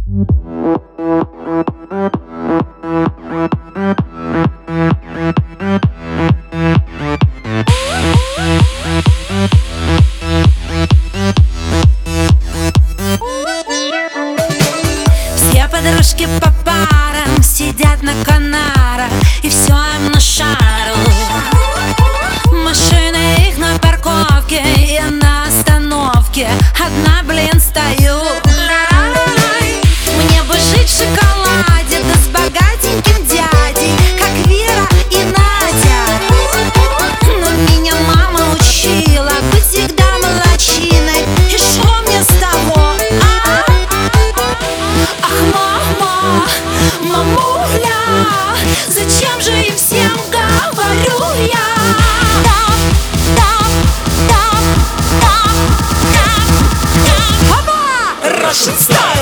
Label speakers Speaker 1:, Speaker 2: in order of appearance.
Speaker 1: Все подружки по парам сидят на Канарах, и все им на шару. Машины их на парковке и на остановке. Одна, блин, стою. Мне бы жить в шоколаде, да с богатеньким дядей, как Вера и Надя. Но меня мама учила быть всегда молодчиной. И шо мне с того? Ах, мама, мамуля, зачем же им всем говорю я? Russian style.